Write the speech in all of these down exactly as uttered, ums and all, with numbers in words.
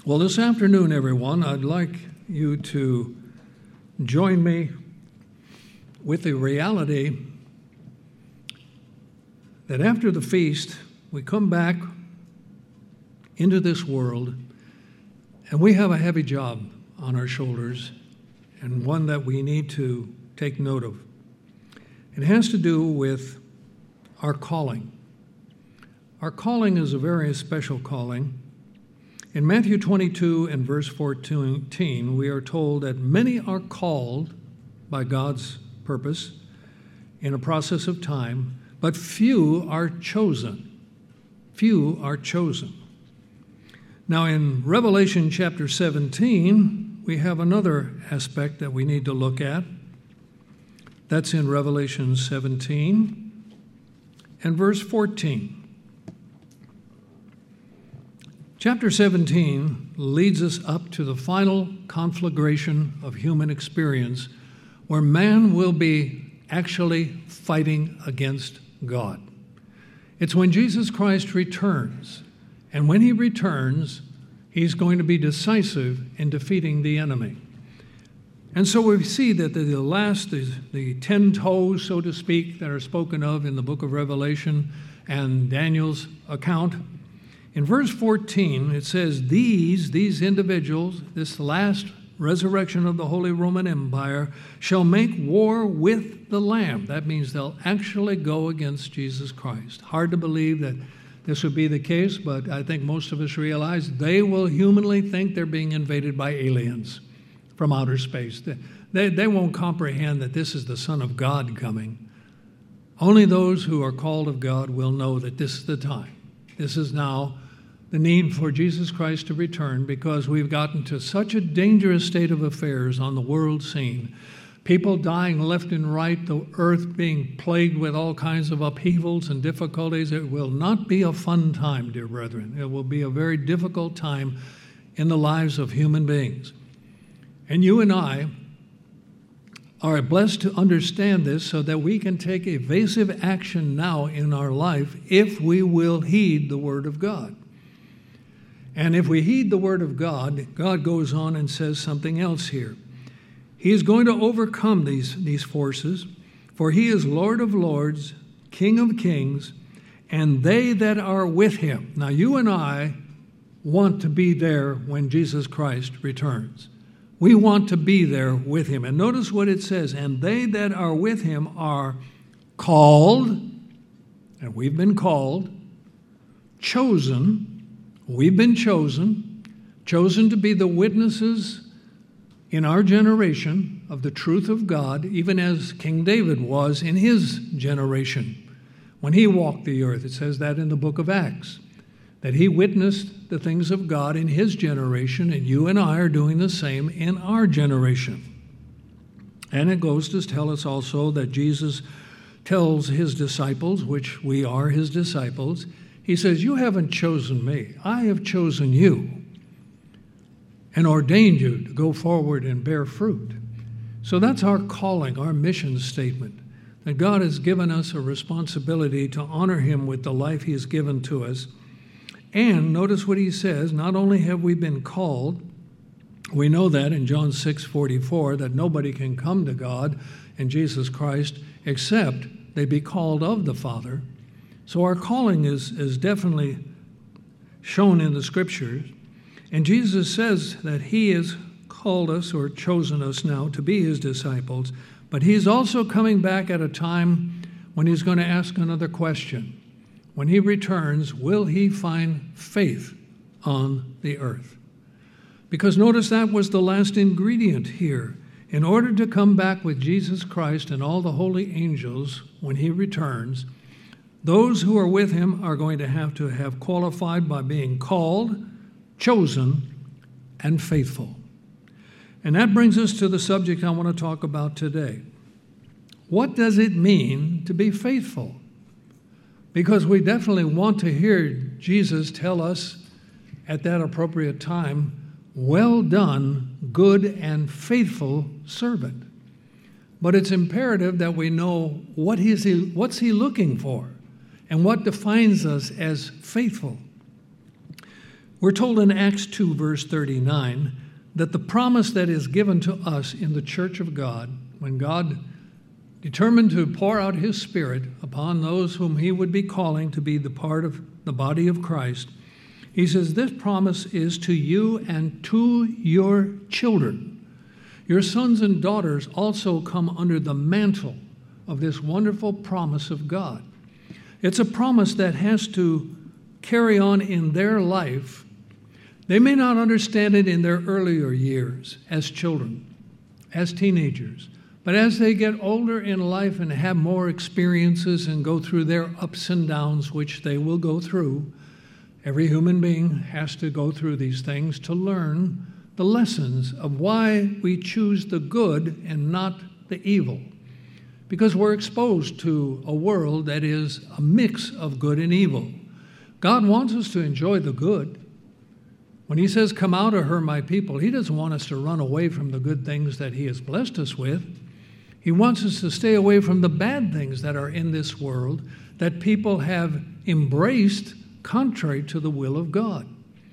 Well, this afternoon, everyone, I'd like you to join me with the reality that after the feast, we come back into this world and we have a heavy job on our shoulders, and one that we need to take note of. It has to do with our calling. Our calling is a very special calling. In Matthew twenty-two and verse fourteen, we are told that many are called by God's purpose in a process of time, but few are chosen. Few are chosen. Now in Revelation chapter seventeen, we have another aspect that we need to look at. That's in Revelation seventeen and verse fourteen. Chapter seventeen leads us up to the final conflagration of human experience, where man will be actually fighting against God. It's when Jesus Christ returns, and when he returns, he's going to be decisive in defeating the enemy. And so we see that the last, the, the ten toes, so to speak, that are spoken of in the book of Revelation and Daniel's account. In verse fourteen, it says, These, these individuals, this last resurrection of the Holy Roman Empire, shall make war with the Lamb. That means they'll actually go against Jesus Christ. Hard to believe that this would be the case, but I think most of us realize they will humanly think they're being invaded by aliens from outer space. They, they, they won't comprehend that this is the Son of God coming. Only those who are called of God will know that this is the time. This is now the need for Jesus Christ to return, because we've gotten to such a dangerous state of affairs on the world scene. People dying left and right, the earth being plagued with all kinds of upheavals and difficulties. It will not be a fun time, dear brethren. It will be a very difficult time in the lives of human beings. And you and I are blessed to understand this so that we can take evasive action now in our life if we will heed the Word of God. And if we heed the Word of God, God goes on and says something else here. He is going to overcome these, these forces, for he is Lord of lords, King of kings, and they that are with him. Now you and I want to be there when Jesus Christ returns. We want to be there with him. And notice what it says, and they that are with him are called, and we've been called, chosen, we've been chosen, chosen to be the witnesses in our generation of the truth of God, even as King David was in his generation when he walked the earth. It says that in the book of Acts, that he witnessed the things of God in his generation, and you and I are doing the same in our generation. And it goes to tell us also that Jesus tells his disciples, which we are his disciples, he says, you haven't chosen me, I have chosen you and ordained you to go forward and bear fruit. So that's our calling, our mission statement, that God has given us a responsibility to honor him with the life he has given to us. And notice what he says, not only have we been called, we know that in John six forty-four, that nobody can come to God and Jesus Christ except they be called of the Father. So our calling is, is definitely shown in the Scriptures. And Jesus says that he has called us or chosen us now to be his disciples, but he's also coming back at a time when he's going to ask another question. When he returns, will he find faith on the earth? Because notice that was the last ingredient here. In order to come back with Jesus Christ and all the holy angels when he returns, those who are with him are going to have to have qualified by being called, chosen, and faithful. And that brings us to the subject I want to talk about today. What does it mean to be faithful? Because we definitely want to hear Jesus tell us at that appropriate time, well done, good and faithful servant. But it's imperative that we know what is he, what's he looking for and what defines us as faithful. We're told in Acts two, verse thirty-nine, that the promise that is given to us in the church of God, when God determined to pour out his Spirit upon those whom he would be calling to be the part of the body of Christ, he says, this promise is to you and to your children. Your sons and daughters also come under the mantle of this wonderful promise of God. It's a promise that has to carry on in their life. They may not understand it in their earlier years as children, as teenagers, but as they get older in life and have more experiences and go through their ups and downs, which they will go through, every human being has to go through these things to learn the lessons of why we choose the good and not the evil. Because we're exposed to a world that is a mix of good and evil. God wants us to enjoy the good. When he says, come out of her, my people, he doesn't want us to run away from the good things that he has blessed us with. He wants us to stay away from the bad things that are in this world that people have embraced contrary to the will of God.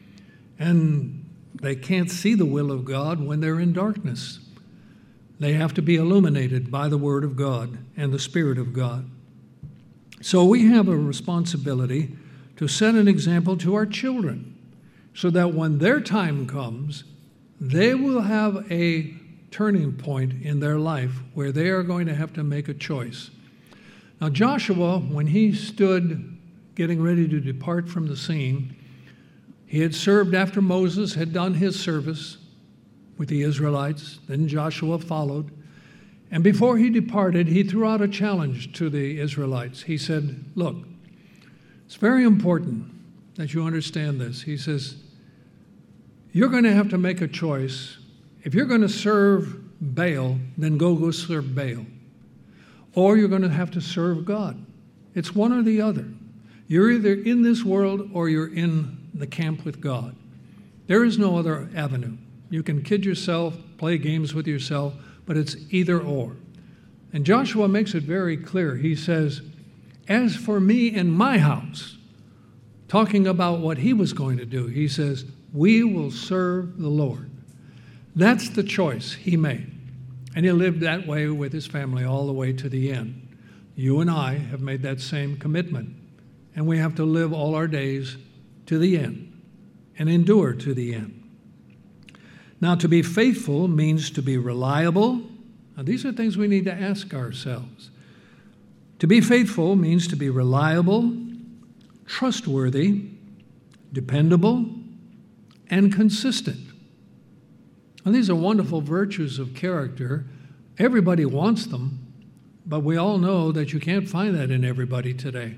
And they can't see the will of God when they're in darkness. They have to be illuminated by the Word of God and the Spirit of God. So we have a responsibility to set an example to our children so that when their time comes, they will have a turning point in their life where they are going to have to make a choice. Now, Joshua, when he stood getting ready to depart from the scene, he had served after Moses had done his service with the Israelites. Then Joshua followed. And before he departed, he threw out a challenge to the Israelites. He said, look, it's very important that you understand this. He says, you're going to have to make a choice. If you're going to serve Baal, then go go serve Baal. Or you're going to have to serve God. It's one or the other. You're either in this world or you're in the camp with God. There is no other avenue. You can kid yourself, play games with yourself, but it's either or. And Joshua makes it very clear. He says, as for me and my house, talking about what he was going to do, he says, we will serve the Lord. That's the choice he made. And he lived that way with his family all the way to the end. You and I have made that same commitment. And we have to live all our days to the end and endure to the end. Now, to be faithful means to be reliable. Now, these are things we need to ask ourselves. To be faithful means to be reliable, trustworthy, dependable, and consistent. And these are wonderful virtues of character. Everybody wants them, but we all know that you can't find that in everybody today.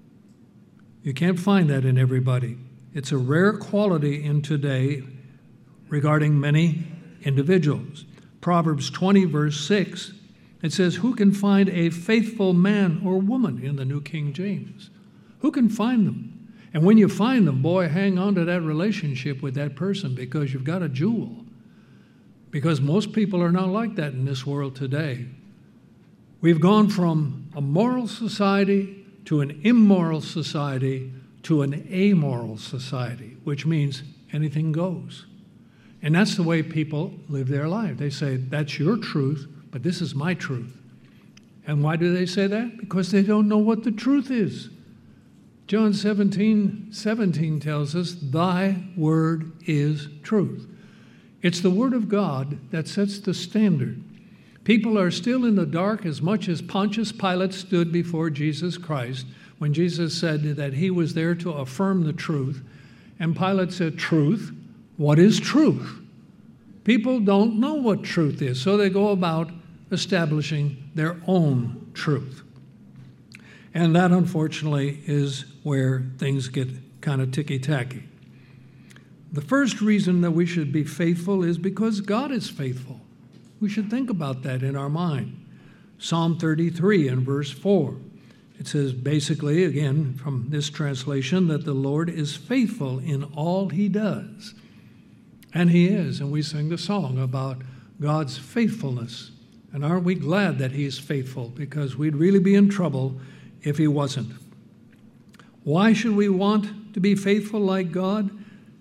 You can't find that in everybody. It's a rare quality in today regarding many individuals. Proverbs twenty, verse six, it says, who can find a faithful man or woman in the New King James? Who can find them? And when you find them, boy, hang on to that relationship with that person because you've got a jewel. Because most people are not like that in this world today. We've gone from a moral society to an immoral society to an amoral society, which means anything goes. And that's the way people live their life. They say, that's your truth, but this is my truth. And why do they say that? Because they don't know what the truth is. John seventeen seventeen tells us, thy word is truth. It's the word of God that sets the standard. People are still in the dark as much as Pontius Pilate stood before Jesus Christ when Jesus said that he was there to affirm the truth. And Pilate said, truth? What is truth? People don't know what truth is, so they go about establishing their own truth. And that, unfortunately, is where things get kind of ticky-tacky. The first reason that we should be faithful is because God is faithful. We should think about that in our mind. Psalm thirty-three and verse four. It says basically, again, from this translation, that the Lord is faithful in all he does. And he is, and we sing the song about God's faithfulness. And aren't we glad that he is faithful? Because we'd really be in trouble if he wasn't. Why should we want to be faithful like God?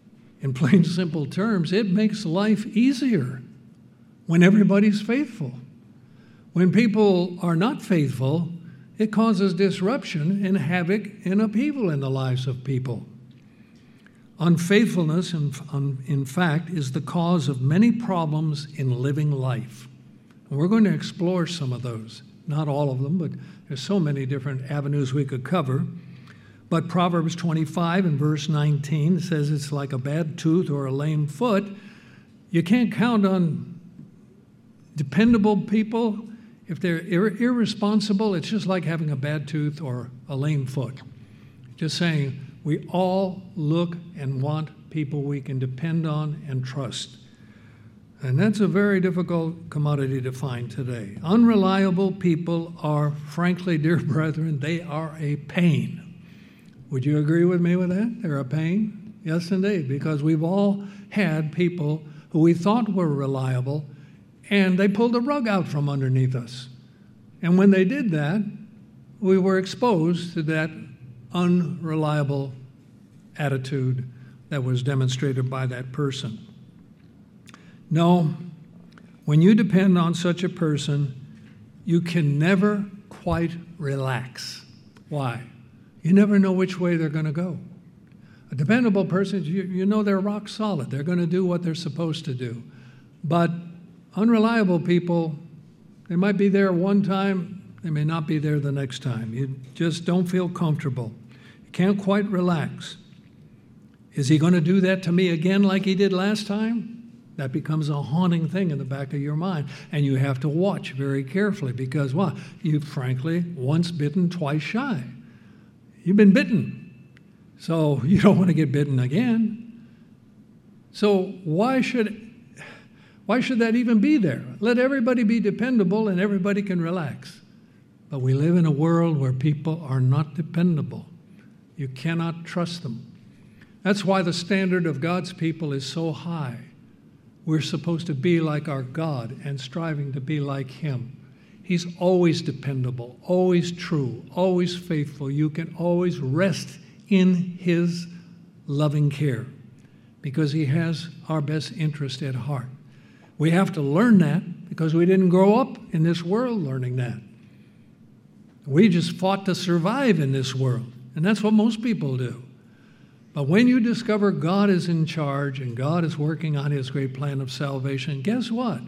in plain simple terms, it makes life easier when everybody's faithful. When people are not faithful, it causes disruption and havoc and upheaval in the lives of people. Unfaithfulness, in, in fact, is the cause of many problems in living life. And we're going to explore some of those. Not all of them, but there's so many different avenues we could cover. But Proverbs twenty-five and verse nineteen says it's like a bad tooth or a lame foot. You can't count on dependable people. If they're ir- irresponsible, it's just like having a bad tooth or a lame foot. Just saying, we all look and want people we can depend on and trust. And that's a very difficult commodity to find today. Unreliable people are, frankly, dear brethren, they are a pain. Would you agree with me with that? They're a pain? Yes, indeed, because we've all had people who we thought were reliable, and they pulled the rug out from underneath us. And when they did that, we were exposed to that unreliable attitude that was demonstrated by that person. No, when you depend on such a person, you can never quite relax. Why? You never know which way they're going to go. A dependable person, you, you know they're rock solid. They're going to do what they're supposed to do. But unreliable people, they might be there one time, they may not be there the next time. You just don't feel comfortable. You can't quite relax. Is he going to do that to me again like he did last time? That becomes a haunting thing in the back of your mind. And you have to watch very carefully because, well, you frankly, once bitten, twice shy. You've been bitten. So you don't want to get bitten again. So why should why should that even be there? Let everybody be dependable and everybody can relax. But we live in a world where people are not dependable. You cannot trust them. That's why the standard of God's people is so high. We're supposed to be like our God and striving to be like Him. He's always dependable, always true, always faithful. You can always rest in His loving care because He has our best interest at heart. We have to learn that because we didn't grow up in this world learning that. We just fought to survive in this world, and that's what most people do. But when you discover God is in charge and God is working on His great plan of salvation, guess what?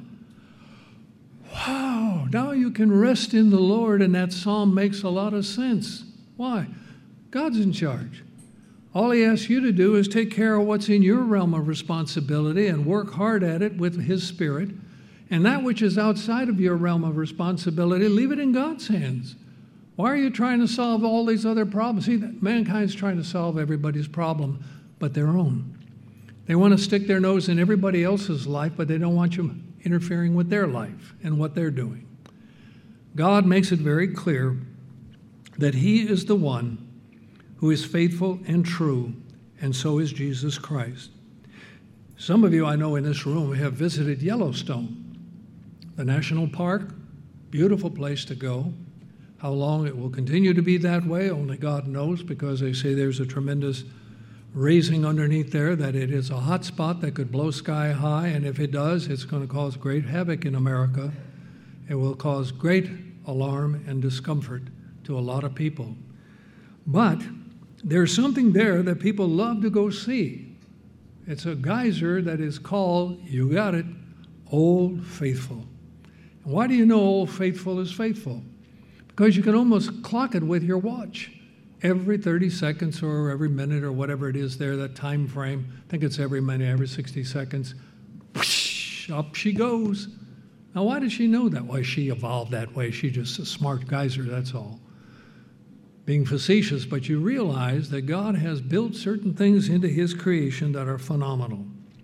Wow, now you can rest in the Lord, and that psalm makes a lot of sense. Why? God's in charge. All He asks you to do is take care of what's in your realm of responsibility and work hard at it with His Spirit. And that which is outside of your realm of responsibility, leave it in God's hands. Why are you trying to solve all these other problems? See, mankind's trying to solve everybody's problem but their own. They want to stick their nose in everybody else's life, but they don't want you interfering with their life and what they're doing. God makes it very clear that He is the one who is faithful and true, and so is Jesus Christ. Some of you I know in this room have visited Yellowstone, the national park, beautiful place to go. How long it will continue to be that way, only God knows, because they say there's a tremendous raising underneath there, that it is a hot spot that could blow sky high, and if it does, it's going to cause great havoc in America. It will cause great alarm and discomfort to a lot of people. But there's something there that people love to go see. It's a geyser that is called, you got it, Old Faithful. And why do you know Old Faithful is faithful? Because you can almost clock it with your watch. Every thirty seconds or every minute or whatever it is there, that time frame, I think it's every minute, every sixty seconds, whoosh, up she goes. Now, why does she know that? Why she evolved that way? She's just a smart geyser, that's all. Being facetious, but you realize that God has built certain things into His creation that are phenomenal.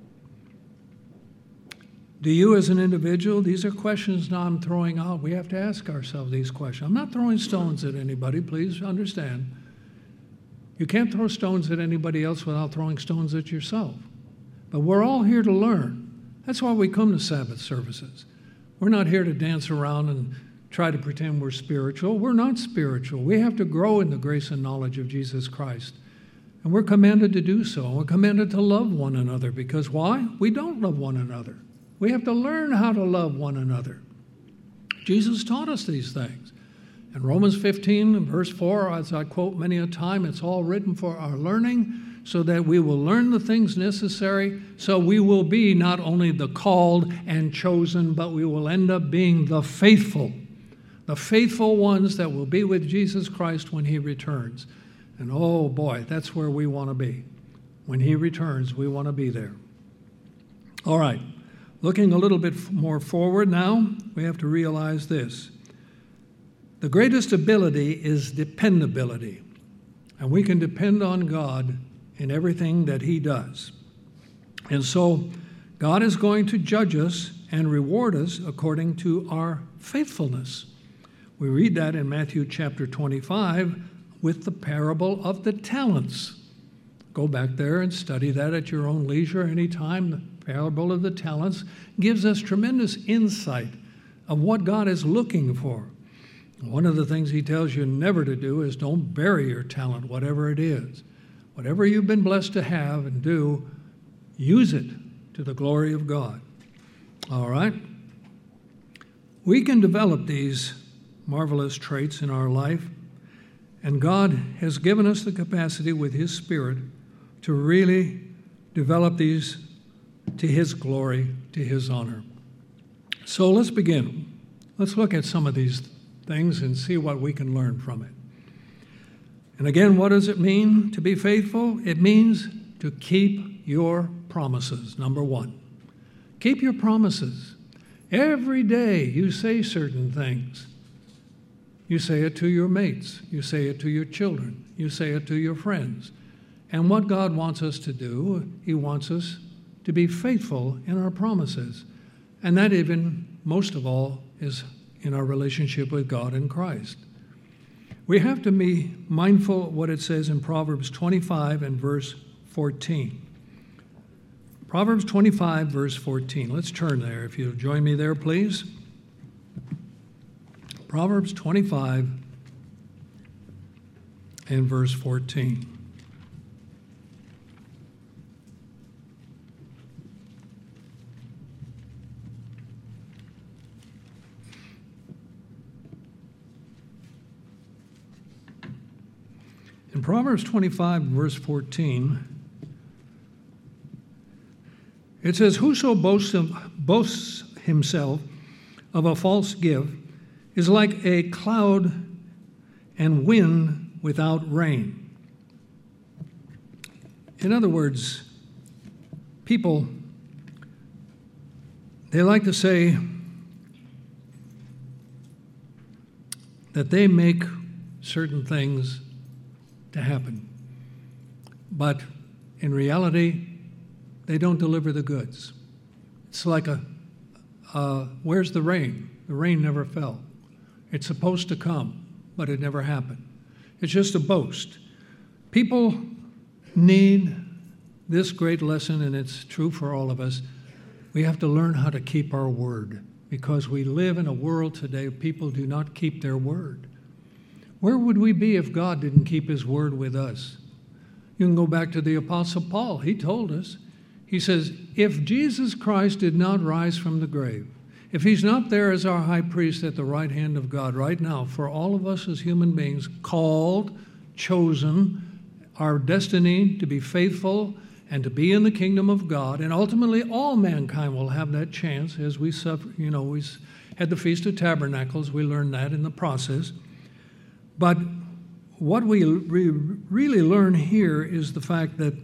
Do you as an individual, these are questions now I'm throwing out. We have to ask ourselves these questions. I'm not throwing stones at anybody, please understand. You can't throw stones at anybody else without throwing stones at yourself. But we're all here to learn. That's why we come to Sabbath services. We're not here to dance around and try to pretend we're spiritual. We're not spiritual. We have to grow in the grace and knowledge of Jesus Christ. And we're commanded to do so. We're commanded to love one another because why? We don't love one another. We have to learn how to love one another. Jesus taught us these things. In Romans fifteen, verse four, as I quote many a time, it's all written for our learning, so that we will learn the things necessary, so we will be not only the called and chosen, but we will end up being the faithful, the faithful ones that will be with Jesus Christ when he returns. And oh boy, that's where we want to be. When he returns, we want to be there. All right, looking a little bit more forward now, we have to realize this. The greatest ability is dependability, and we can depend on God in everything that he does. And so God is going to judge us and reward us according to our faithfulness. We read that in Matthew chapter twenty-five with the parable of the talents. Go back there and study that at your own leisure anytime. The parable of the talents gives us tremendous insight of what God is looking for. One of the things he tells you never to do is don't bury your talent, whatever it is. Whatever you've been blessed to have and do, use it to the glory of God. All right? We can develop these marvelous traits in our life, and God has given us the capacity with his Spirit to really develop these to his glory, to his honor. So let's begin. Let's look at some of these things and see what we can learn from it. And again, what does it mean to be faithful? It means to keep your promises, number one. Keep your promises. Every day you say certain things. You say it to your mates. You say it to your children. You say it to your friends. And what God wants us to do, he wants us to be faithful in our promises. And that even, most of all, is in our relationship with God and Christ. We have to be mindful of what it says in Proverbs twenty-five and verse fourteen. Proverbs twenty-five, verse fourteen. Let's turn there. If you'll join me there, please. Proverbs twenty-five and verse fourteen. In Proverbs twenty-five, verse fourteen, it says, "Whoso boasts, of, boasts himself of a false gift is like a cloud and wind without rain." In other words, people, they like to say that they make certain things to happen. But in reality, they don't deliver the goods. It's like a, uh, where's the rain? The rain never fell. It's supposed to come, but it never happened. It's just a boast. People need this great lesson, and it's true for all of us. We have to learn how to keep our word, because we live in a world today of people who do not keep their word. Where would we be if God didn't keep his word with us? You can go back to the Apostle Paul. He told us, he says, if Jesus Christ did not rise from the grave, if he's not there as our high priest at the right hand of God right now, for all of us as human beings, called, chosen, our destiny to be faithful and to be in the kingdom of God, and ultimately all mankind will have that chance as we suffer. You know, we had the Feast of Tabernacles. We learned that in the process. But what we re- really learn here is the fact that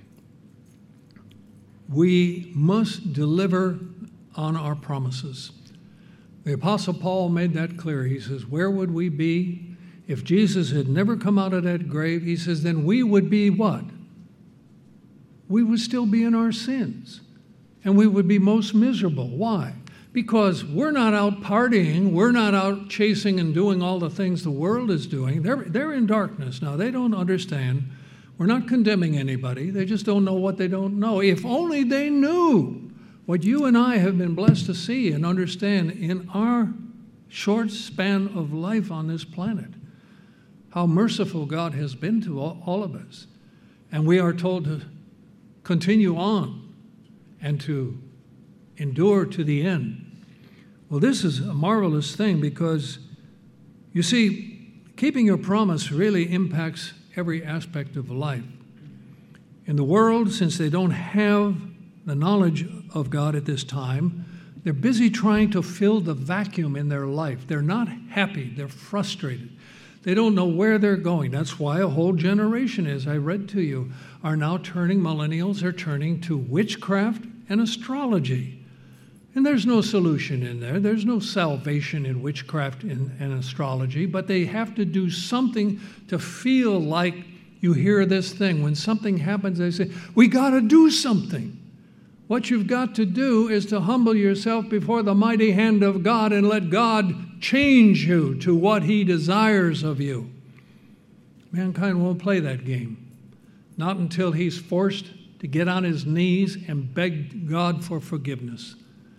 we must deliver on our promises. The Apostle Paul made that clear. He says, where would we be if Jesus had never come out of that grave? He says, then we would be what? We would still be in our sins, and we would be most miserable. Why? Because we're not out partying, we're not out chasing and doing all the things the world is doing. They're, they're in darkness now. They don't understand. We're not condemning anybody. They just don't know what they don't know. If only they knew what you and I have been blessed to see and understand in our short span of life on this planet, how merciful God has been to all, all of us. And we are told to continue on and to endure to the end. Well, this is a marvelous thing because, you see, keeping your promise really impacts every aspect of life. In the world, since they don't have the knowledge of God at this time, they're busy trying to fill the vacuum in their life. They're not happy. They're frustrated. They don't know where they're going. That's why a whole generation, as I read to you, are now turning, millennials are turning to witchcraft and astrology. And there's no solution in there. There's no salvation in witchcraft and, and astrology, but they have to do something to feel like you hear this thing. When something happens, they say, we got to do something. What you've got to do is to humble yourself before the mighty hand of God and let God change you to what He desires of you. Mankind won't play that game. Not until he's forced to get on his knees and beg God for forgiveness.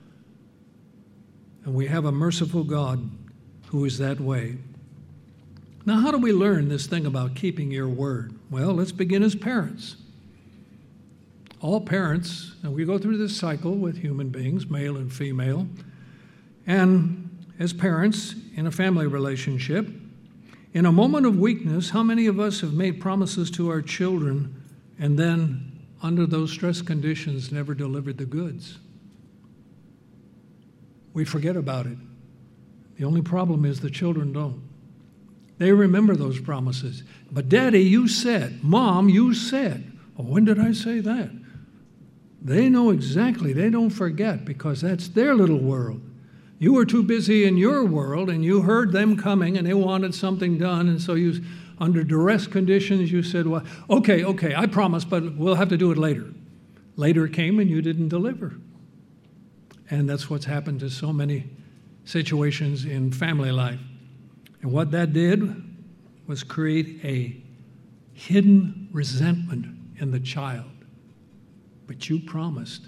And we have a merciful God who is that way. Now, how do we learn this thing about keeping your word? Well, let's begin as parents. All parents, and we go through this cycle with human beings, male and female, and as parents in a family relationship, in a moment of weakness, how many of us have made promises to our children and then, under those stress conditions, never delivered the goods? We forget about it. The only problem is the children don't. They remember those promises. But Daddy, you said. Mom, you said. Well, when did I say that? They know exactly. They don't forget because that's their little world. You were too busy in your world and you heard them coming and they wanted something done. And so you, under duress conditions, you said, well, okay, okay, I promise, but we'll have to do it later. Later came and you didn't deliver. And that's what's happened to so many situations in family life. And what that did was create a hidden resentment in the child. But you promised.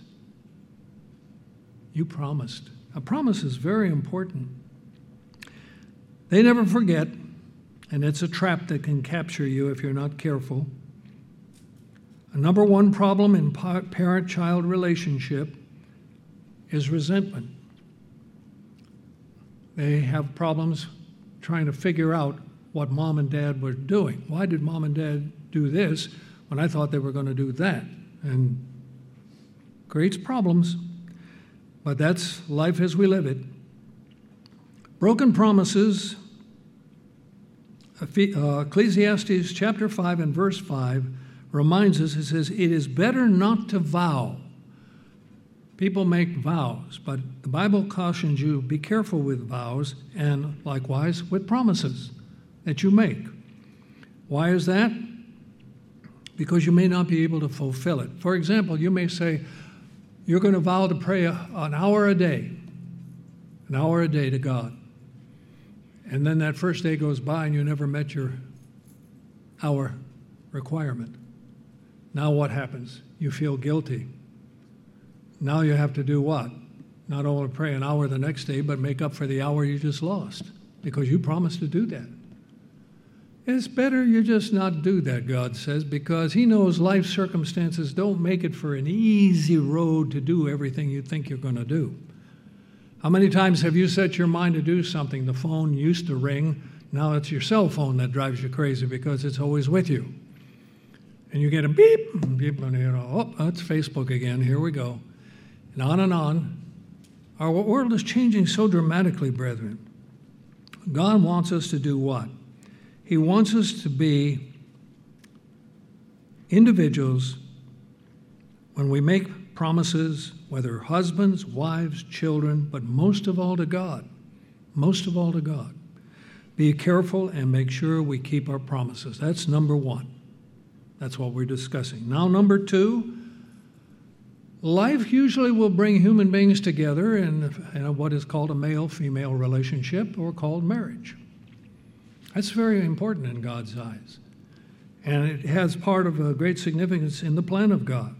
You promised. A promise is very important. They never forget, and it's a trap that can capture you if you're not careful. A number one problem in parent-child relationship is resentment. They have problems trying to figure out what mom and dad were doing. Why did mom and dad do this when I thought they were going to do that? And creates problems, but that's life as we live it. Broken promises, Ecclesiastes chapter five and verse five reminds us, it says, it is better not to vow. People make vows, but the Bible cautions you, be careful with vows and likewise with promises that you make. Why is that? Because you may not be able to fulfill it. For example, you may say, you're going to vow to pray a, an hour a day, an hour a day to God. And then that first day goes by and you never met your hour requirement. Now what happens? You feel guilty. Now you have to do what? Not only pray an hour the next day, but make up for the hour you just lost because you promised to do that. It's better you just not do that, God says, because He knows life circumstances don't make it for an easy road to do everything you think you're going to do. How many times have you set your mind to do something? The phone used to ring. Now it's your cell phone that drives you crazy because it's always with you. And you get a beep, beep, and you know, oh, that's Facebook again. Here we go. And on and on. Our world is changing so dramatically, brethren. God wants us to do what? He wants us to be individuals when we make promises, whether husbands, wives, children, but most of all to God. Most of all to God. Be careful and make sure we keep our promises. That's number one. That's what we're discussing. Now, number two, life usually will bring human beings together in, in what is called a male-female relationship or called marriage. That's very important in God's eyes. And it has part of a great significance in the plan of God.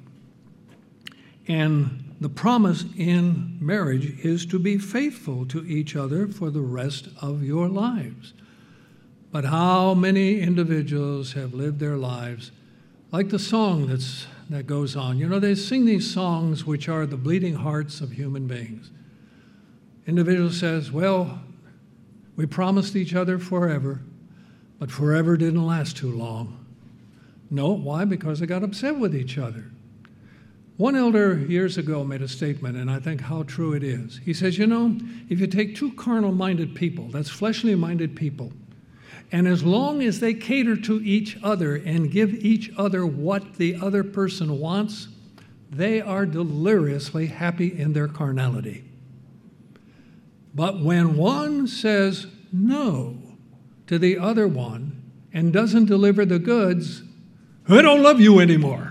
And the promise in marriage is to be faithful to each other for the rest of your lives. But how many individuals have lived their lives Like the song that's, that goes on. You know, they sing these songs which are the bleeding hearts of human beings. Individual says, well, we promised each other forever, but forever didn't last too long. No, why? Because they got upset with each other. One elder years ago made a statement, and I think how true it is. He says, you know, if you take two carnal-minded people, that's fleshly-minded people, and as long as they cater to each other and give each other what the other person wants, they are deliriously happy in their carnality. But when one says no to the other one and doesn't deliver the goods, I don't love you anymore.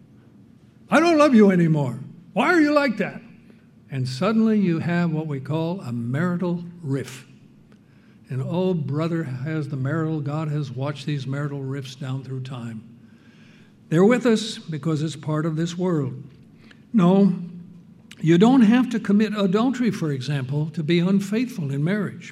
I don't love you anymore. Why are you like that? And suddenly you have what we call a marital rift. And oh, brother, has the marital, God has watched these marital rifts down through time. They're with us because it's part of this world. No, you don't have to commit adultery, for example, to be unfaithful in marriage.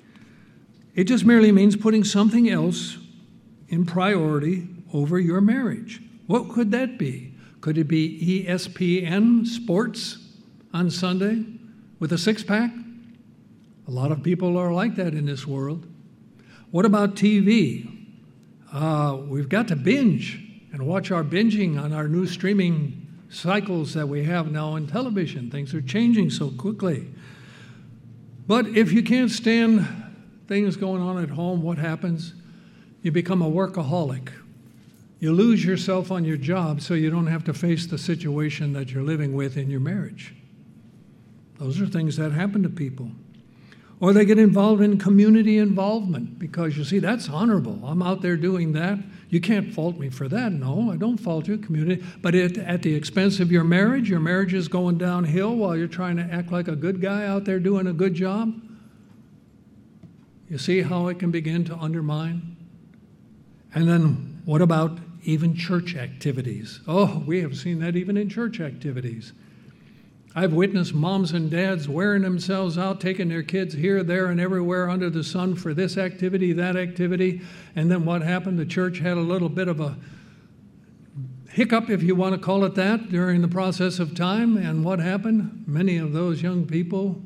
It just merely means putting something else in priority over your marriage. What could that be? Could it be E S P N sports on Sunday with a six-pack? A lot of people are like that in this world. What about T V? Uh, we've got to binge and watch our binging on our new streaming cycles that we have now in television. Things are changing so quickly. But if you can't stand things going on at home, what happens? You become a workaholic. You lose yourself on your job so you don't have to face the situation that you're living with in your marriage. Those are things that happen to people. Or they get involved in community involvement because, you see, that's honorable. I'm out there doing that. You can't fault me for that. No, I don't fault you, community. But it, at the expense of your marriage, your marriage is going downhill while you're trying to act like a good guy out there doing a good job. You see how it can begin to undermine? And then what about even church activities? Oh, we have seen that even in church activities. I've witnessed moms and dads wearing themselves out, taking their kids here, there, and everywhere under the sun for this activity, that activity. And then what happened? The church had a little bit of a hiccup, if you want to call it that, during the process of time. And what happened? Many of those young people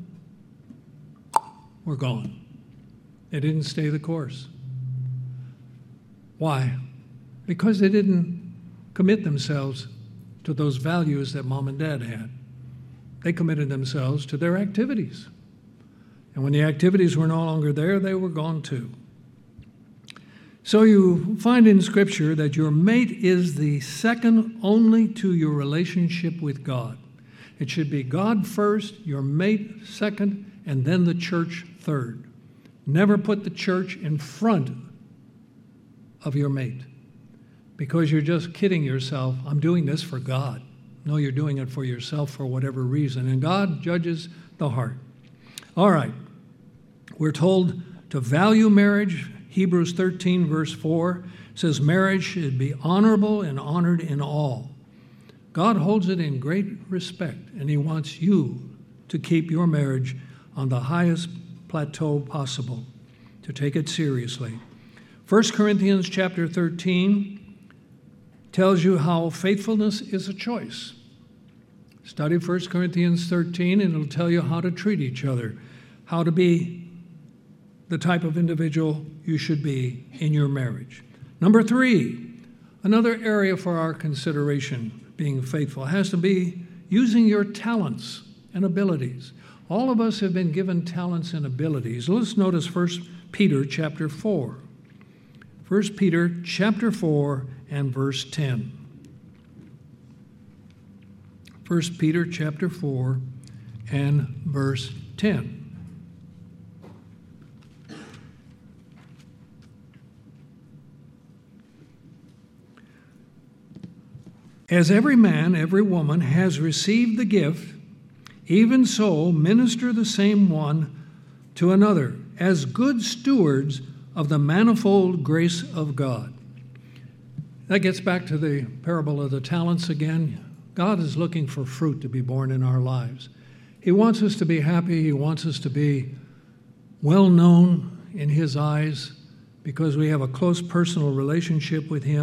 were gone. They didn't stay the course. Why? Because they didn't commit themselves to those values that mom and dad had. They committed themselves to their activities. And when the activities were no longer there, they were gone too. So you find in Scripture that your mate is the second only to your relationship with God. It should be God first, your mate second, and then the church third. Never put the church in front of your mate because you're just kidding yourself. I'm doing this for God. No, you're doing it for yourself for whatever reason. And God judges the heart. All right. We're told to value marriage. Hebrews thirteen, verse four says marriage should be honorable and honored in all. God holds it in great respect, and he wants you to keep your marriage on the highest plateau possible, to take it seriously. First Corinthians chapter thirteen tells you how faithfulness is a choice. Study First Corinthians thirteen, and it'll tell you how to treat each other, how to be the type of individual you should be in your marriage. Number three, another area for our consideration, being faithful, has to be using your talents and abilities. All of us have been given talents and abilities. Let's notice First Peter chapter four. First Peter chapter four and verse ten. First Peter chapter four and verse ten. As every man, every woman has received the gift, even so minister the same one to another, as good stewards of the manifold grace of God. That gets back to the parable of the talents again. God is looking for fruit to be born in our lives. He wants us to be happy. He wants us to be well known in his eyes because we have a close personal relationship with him.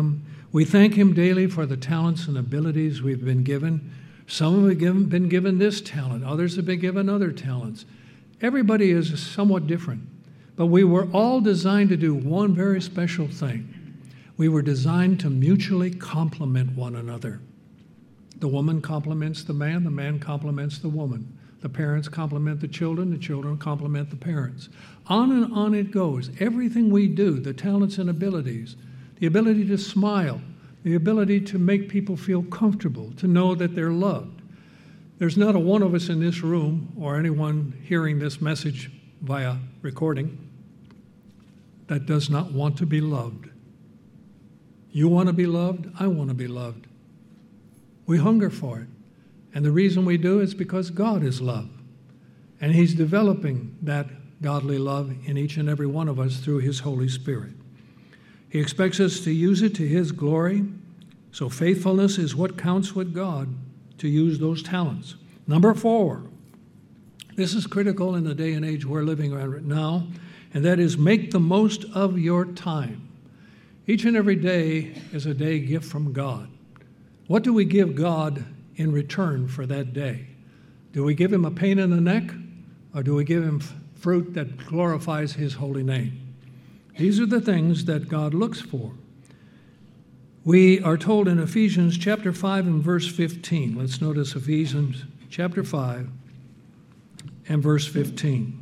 We thank Him daily for the talents and abilities we've been given. Some have given, been given this talent. Others have been given other talents. Everybody is somewhat different. But we were all designed to do one very special thing. We were designed to mutually complement one another. The woman complements the man, the man complements the woman. The parents complement the children, the children complement the parents. On and on it goes. Everything we do, the talents and abilities, the ability to smile, the ability to make people feel comfortable, to know that they're loved. There's not a one of us in this room or anyone hearing this message via recording that does not want to be loved. You want to be loved, I want to be loved. We hunger for it. And the reason we do is because God is love. And He's developing that godly love in each and every one of us through His Holy Spirit. He expects us to use it to His glory. So faithfulness is what counts with God, to use those talents. Number four, this is critical in the day and age we're living in now, and that is make the most of your time. Each and every day is a day gift from God. What do we give God in return for that day? Do we give Him a pain in the neck, or do we give Him f- fruit that glorifies His holy name? These are the things that God looks for. We are told in Ephesians chapter five and verse fifteen. Let's notice Ephesians chapter five and verse fifteen.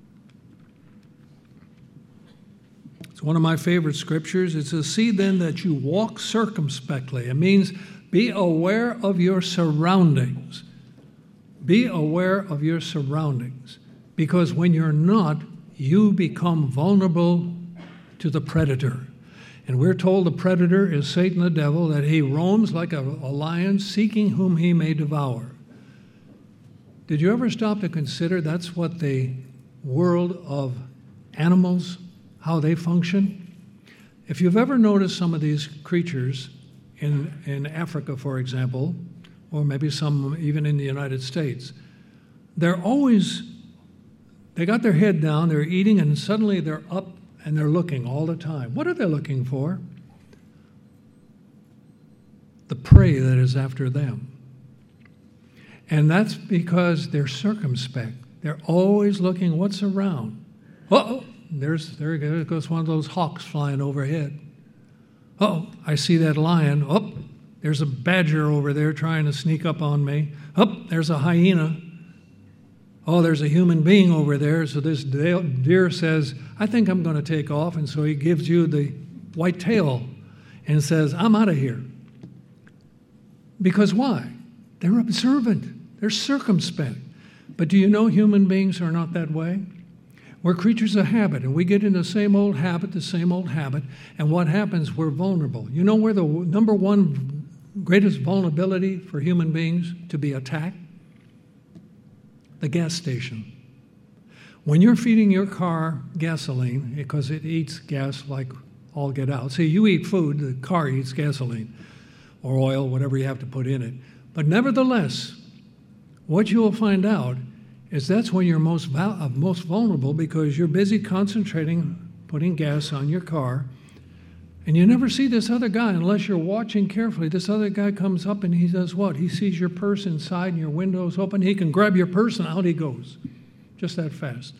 It's one of my favorite scriptures. It says, "See then that you walk circumspectly." It means be aware of your surroundings. Be aware of your surroundings. Because when you're not, you become vulnerable to the predator. And we're told the predator is Satan the devil, that he roams like a, a lion, seeking whom he may devour. Did you ever stop to consider that's what the world of animals, how they function? If you've ever noticed some of these creatures in, in Africa, for example, or maybe some even in the United States, they're always, they got their head down, they're eating, and suddenly they're up and they're looking all the time. What are they looking for? The prey that is after them. And that's because they're circumspect. They're always looking what's around. Uh-oh, there's, there goes one of those hawks flying overhead. Oh, I see that lion. Oh, there's a badger over there trying to sneak up on me. Oh, there's a hyena. Oh, there's a human being over there. So this deer says, I think I'm going to take off. And so he gives you the white tail and says, I'm out of here. Because why? They're observant. They're circumspect. But do you know human beings are not that way? We're creatures of habit, and we get in the same old habit, the same old habit, and what happens, we're vulnerable. You know where the number one greatest vulnerability for human beings to be attacked? The gas station. When you're feeding your car gasoline, because it eats gas like all get out. See, you eat food, the car eats gasoline or oil, whatever you have to put in it. But nevertheless, what you will find out is that's when you're most val- most vulnerable, because you're busy concentrating, putting gas on your car, and you never see this other guy unless you're watching carefully. This other guy comes up and he does what? He sees your purse inside and your window's open. He can grab your purse and out he goes. Just that fast.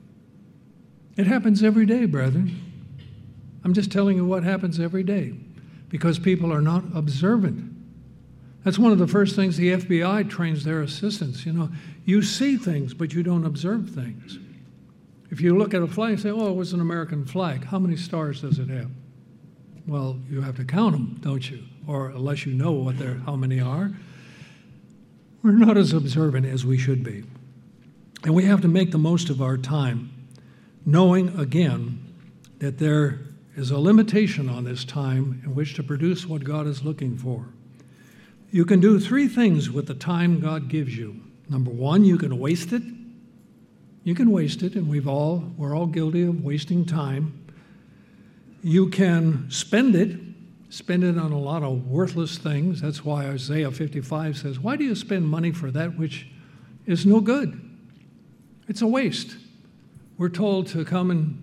It happens every day, brethren. I'm just telling you what happens every day, because people are not observant. That's one of the first things the F B I trains their assistants. You know, you see things, but you don't observe things. If you look at a flag and say, oh, it was an American flag, how many stars does it have? Well, you have to count them, don't you? Or unless you know what they're, how many are. We're not as observant as we should be. And we have to make the most of our time, knowing, again, that there is a limitation on this time in which to produce what God is looking for. You can do three things with the time God gives you. Number one, you can waste it. You can waste it, and we've all, we're all guilty of wasting time. You can spend it, spend it on a lot of worthless things. That's why Isaiah fifty-five says, why do you spend money for that which is no good? It's a waste. We're told to come and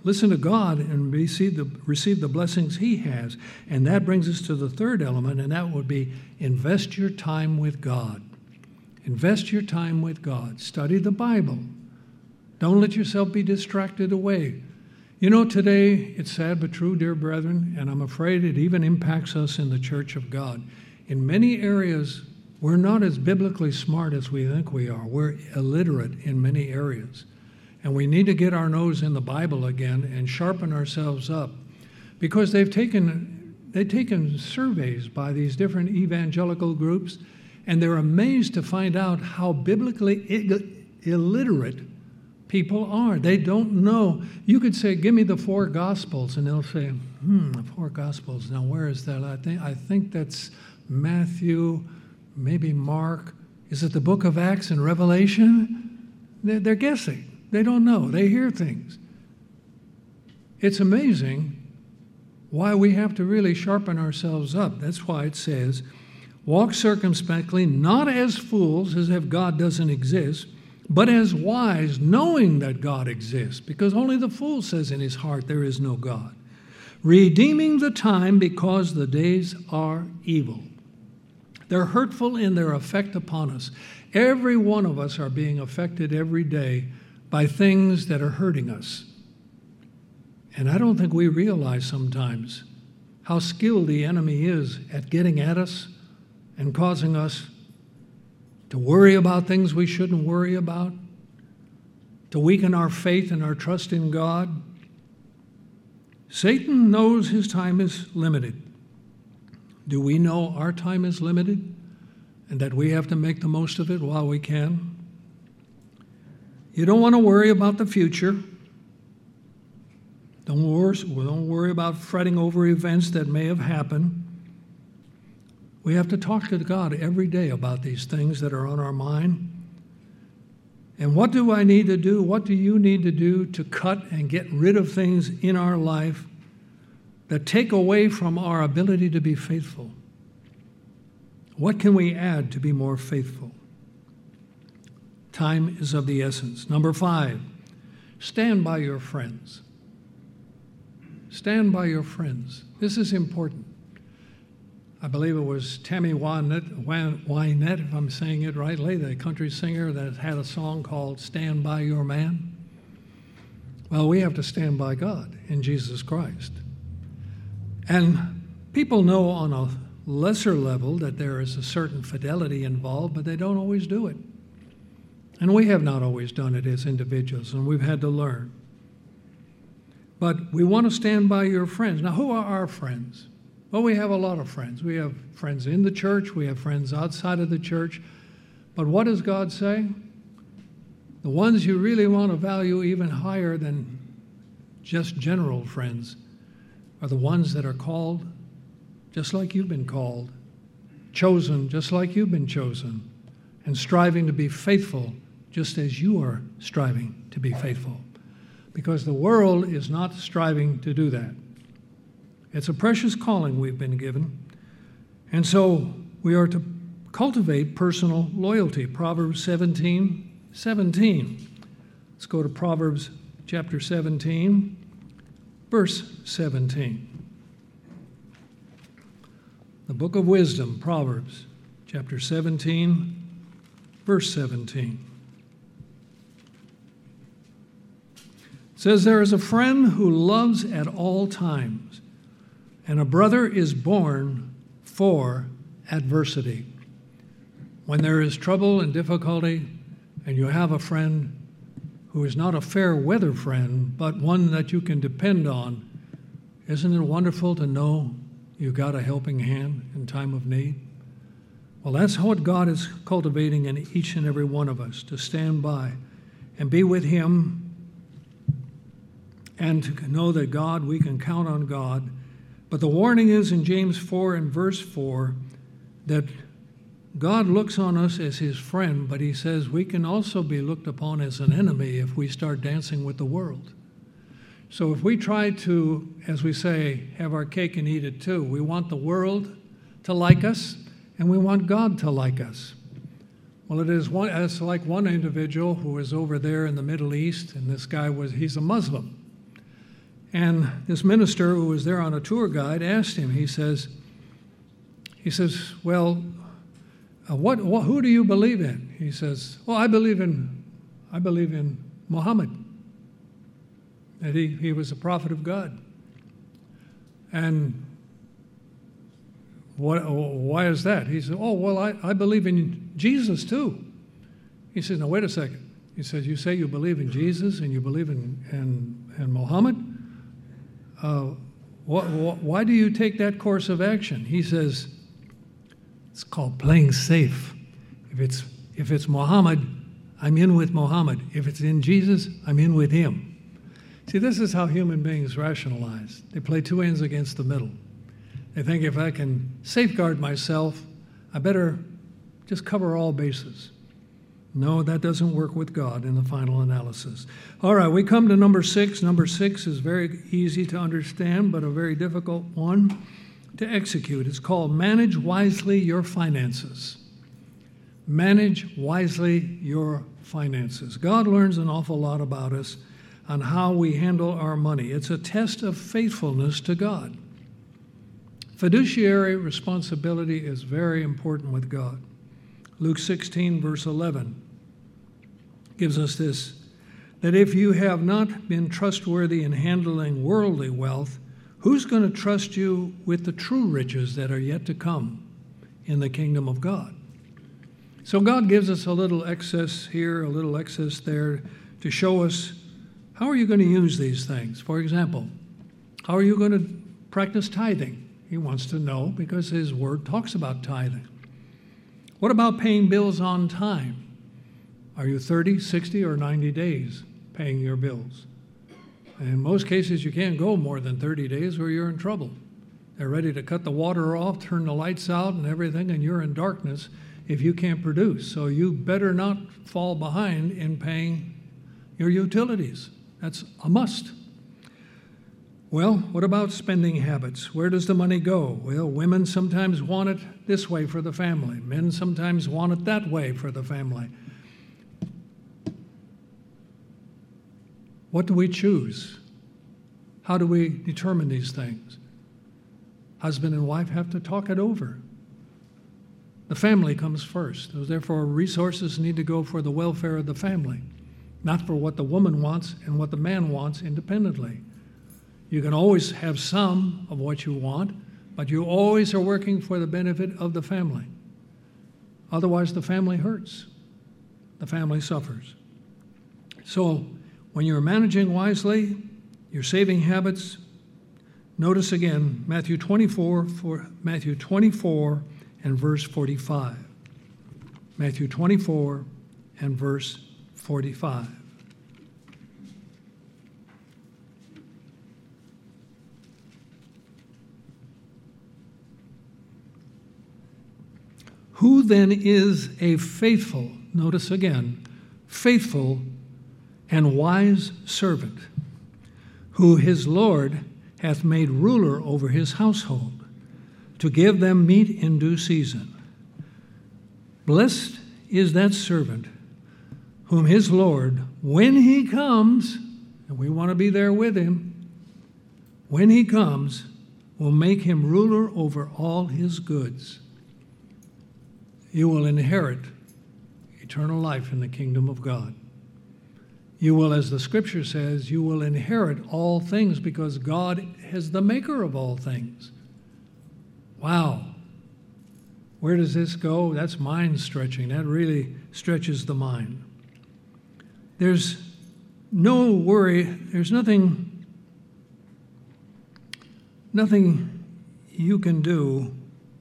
listen to God and receive the, receive the blessings He has. And that brings us to the third element, and that would be invest your time with God. Invest your time with God. Study the Bible. Don't let yourself be distracted away. You know, today, it's sad but true, dear brethren, and I'm afraid it even impacts us in the Church of God. In many areas, we're not as biblically smart as we think we are. We're illiterate in many areas. And we need to get our nose in the Bible again and sharpen ourselves up, because they've taken, they've taken surveys by these different evangelical groups, and they're amazed to find out how biblically illiterate people are. They don't know. You could say, give me the four Gospels, and they'll say, hmm, the four Gospels. Now, where is that? I think, I think that's Matthew, maybe Mark. Is it the book of Acts and Revelation? They're, they're guessing. They don't know. They hear things. It's amazing why we have to really sharpen ourselves up. That's why it says, walk circumspectly, not as fools, as if God doesn't exist, but as wise, knowing that God exists, because only the fool says in his heart there is no God. Redeeming the time, because the days are evil. They're hurtful in their effect upon us. Every one of us are being affected every day by things that are hurting us. And I don't think we realize sometimes how skilled the enemy is at getting at us and causing us to worry about things we shouldn't worry about, to weaken our faith and our trust in God. Satan knows his time is limited. Do we know our time is limited and that we have to make the most of it while we can? You don't want to worry about the future. Don't worry, don't worry about fretting over events that may have happened. We have to talk to God every day about these things that are on our mind. And what do I need to do? What do you need to do to cut and get rid of things in our life that take away from our ability to be faithful? What can we add to be more faithful? Time is of the essence. Number five, stand by your friends. Stand by your friends. This is important. I believe it was Tammy Wynette, Wynette, if I'm saying it rightly, the country singer that had a song called Stand By Your Man. Well, we have to stand by God in Jesus Christ. And people know on a lesser level that there is a certain fidelity involved, but they don't always do it. And we have not always done it as individuals, and we've had to learn. But we want to stand by your friends. Now, who are our friends? Well, we have a lot of friends. We have friends in the church. We have friends outside of the church. But what does God say? The ones you really want to value even higher than just general friends are the ones that are called just like you've been called, chosen just like you've been chosen, and striving to be faithful just as you are striving to be faithful. Because the world is not striving to do that. It's a precious calling we've been given. And so we are to cultivate personal loyalty. Proverbs seventeen seventeen. Let's go to Proverbs chapter seventeen, verse seventeen. The book of wisdom, Proverbs chapter seventeen, verse seventeen. It says, there is a friend who loves at all times, and a brother is born for adversity. When there is trouble and difficulty, and you have a friend who is not a fair weather friend, but one that you can depend on, isn't it wonderful to know you got a helping hand in time of need? Well, that's what God is cultivating in each and every one of us, to stand by and be with Him, and to know that God, we can count on God. But the warning is in James four and verse four that God looks on us as His friend, but He says we can also be looked upon as an enemy if we start dancing with the world. So if we try to, as we say, have our cake and eat it too, we want the world to like us, and we want God to like us. Well, it is one, it's like one individual who was over there in the Middle East, and this guy was, he's a Muslim. And this minister who was there on a tour guide asked him, he says, he says, well, uh, what, what, who do you believe in? He says, well, I believe in, I believe in Muhammad, that he, he was a prophet of God. And what, why is that? He said, oh, well, I, I believe in Jesus too. He says, now, wait a second. He says, you say you believe in Jesus and you believe in, in, in Muhammad? Uh, wh- wh- why do you take that course of action? He says, it's called playing safe. If it's, if it's Muhammad, I'm in with Muhammad. If it's in Jesus, I'm in with him. See, this is how human beings rationalize. They play two ends against the middle. They think if I can safeguard myself, I better just cover all bases. No, that doesn't work with God in the final analysis. All right, we come to number six. Number six is very easy to understand, but a very difficult one to execute. It's called manage wisely your finances. Manage wisely your finances. God learns an awful lot about us on how we handle our money. It's a test of faithfulness to God. Fiduciary responsibility is very important with God. Luke sixteen, verse eleven, gives us this, that if you have not been trustworthy in handling worldly wealth, who's going to trust you with the true riches that are yet to come in the kingdom of God? So God gives us a little excess here, a little excess there, to show us how are you going to use these things. For example, how are you going to practice tithing? He wants to know because his word talks about tithing. What about paying bills on time? Are you thirty, sixty, or ninety days paying your bills? In most cases, you can't go more than thirty days or you're in trouble. They're ready to cut the water off, turn the lights out and everything, and you're in darkness if you can't produce. So you better not fall behind in paying your utilities. That's a must. Well, what about spending habits? Where does the money go? Well, women sometimes want it this way for the family. Men sometimes want it that way for the family. What do we choose? How do we determine these things? Husband and wife have to talk it over. The family comes first. Therefore, resources need to go for the welfare of the family, not for what the woman wants and what the man wants independently. You can always have some of what you want, but you always are working for the benefit of the family. Otherwise, the family hurts. The family suffers. So, when you're managing wisely, your saving habits, notice again Matthew twenty-four, for Matthew twenty-four and verse forty-five. Matthew twenty-four and verse forty-five. Who then is a faithful, notice again, faithful and wise servant, who his Lord hath made ruler over his household, to give them meat in due season? Blessed is that servant whom his Lord, when he comes, and we want to be there with him, when he comes, will make him ruler over all his goods. You will inherit eternal life in the kingdom of God. You will, as the scripture says, you will inherit all things because God is the maker of all things. Wow. Where does this go? That's mind stretching. That really stretches the mind. There's no worry. There's nothing, nothing you can do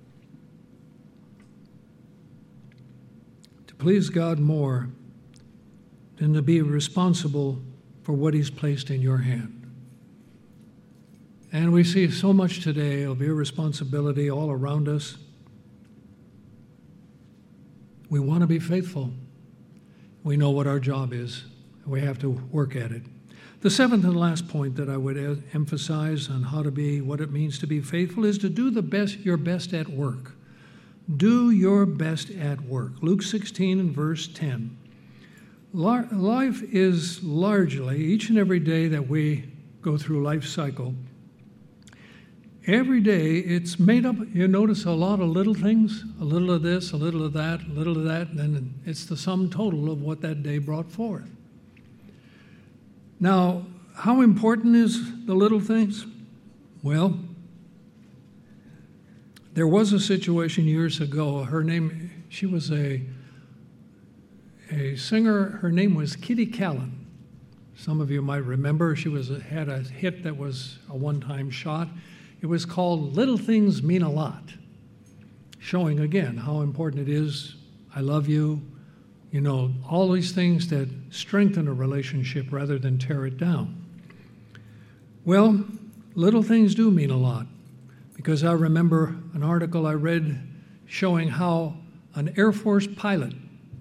to please God more than to be responsible for what he's placed in your hand. And we see so much today of irresponsibility all around us. We want to be faithful. We know what our job is. We have to work at it. The seventh and last point that I would emphasize on how to be, what it means to be faithful, is to do the best, your best at work. Do your best at work. Luke sixteen and verse ten. Life is largely, each and every day that we go through life cycle, every day it's made up. You notice a lot of little things, a little of this, a little of that, a little of that, and then it's the sum total of what that day brought forth. Now, how important is the little things? Well, there was a situation years ago. Her name, she was a, a singer. Her name was Kitty Callan. Some of you might remember. She was a, had a hit that was a one-time shot. It was called Little Things Mean a Lot, showing again how important it is. I love you. You know, all these things that strengthen a relationship rather than tear it down. Well, little things do mean a lot, because I remember an article I read showing how an Air Force pilot,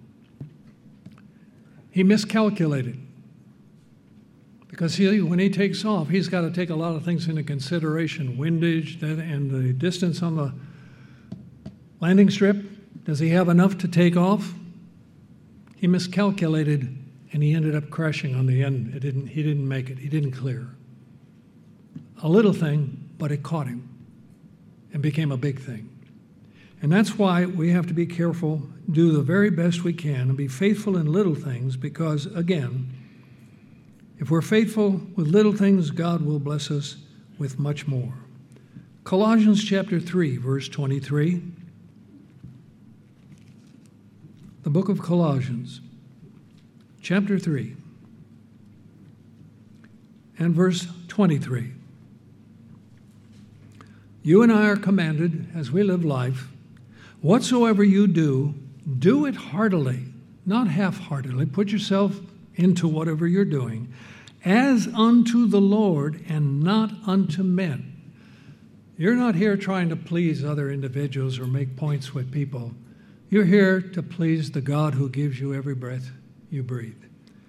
he miscalculated. Because he, when he takes off, he's got to take a lot of things into consideration, windage and the distance on the landing strip. Does he have enough to take off? He miscalculated, and he ended up crashing on the end. It didn't, he didn't make it. He didn't clear. A little thing, but it caught him and became a big thing. And that's why we have to be careful, do the very best we can, and be faithful in little things, because, again, if we're faithful with little things, God will bless us with much more. Colossians chapter three, verse twenty-three. The book of Colossians, chapter three, and verse twenty-three. You and I are commanded, as we live life, whatsoever you do, do it heartily, not half-heartedly. Put yourself into whatever you're doing, as unto the Lord and not unto men. You're not here trying to please other individuals or make points with people. You're here to please the God who gives you every breath you breathe.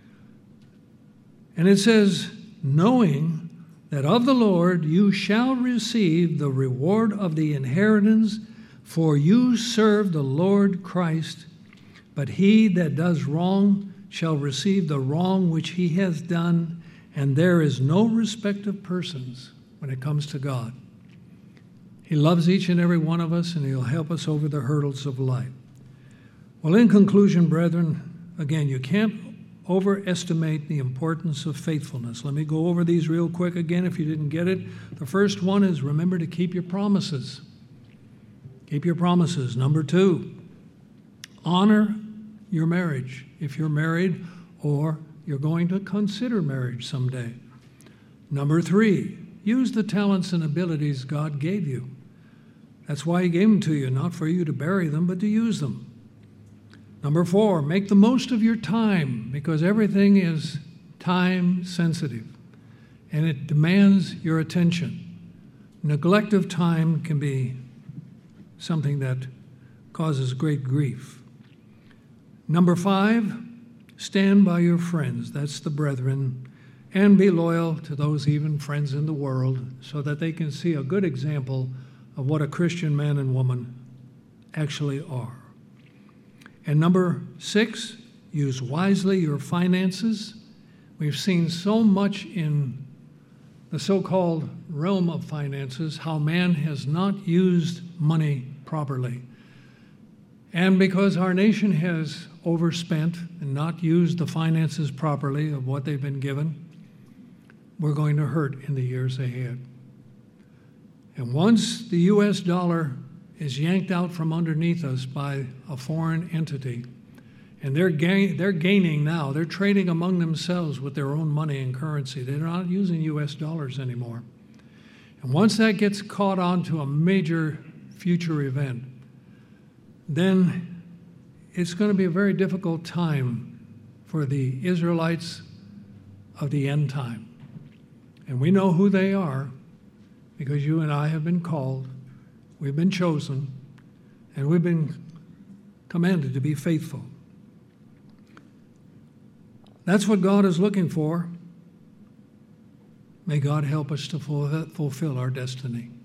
And it says, knowing that of the Lord you shall receive the reward of the inheritance, for you serve the Lord Christ. But he that does wrong shall receive the wrong which he has done, and there is no respect of persons when it comes to God. He loves each and every one of us, and he'll help us over the hurdles of life. Well, in conclusion, brethren, again, you can't overestimate the importance of faithfulness. Let me go over these real quick again if you didn't get it. The first one is remember to keep your promises. Keep your promises. Number two, honor your marriage if you're married or you're going to consider marriage someday. Number three, use the talents and abilities God gave you. That's why he gave them to you, not for you to bury them, but to use them. Number four, make the most of your time, because everything is time sensitive and it demands your attention. Neglect of time can be something that causes great grief. Number five, stand by your friends, that's the brethren, and be loyal to those even friends in the world so that they can see a good example of what a Christian man and woman actually are. And number six, use wisely your finances. We've seen so much in the so-called realm of finances how man has not used money properly. And because our nation has overspent and not used the finances properly of what they've been given, we're going to hurt in the years ahead. And once the U S dollar is yanked out from underneath us by a foreign entity, and they're, gain, they're gaining now. They're trading among themselves with their own money and currency. They're not using U S dollars anymore. And once that gets caught on to a major future event, then it's going to be a very difficult time for the Israelites of the end time. And we know who they are because you and I have been called. We've been chosen, and we've been commanded to be faithful. That's what God is looking for. May God help us to fulfill our destiny.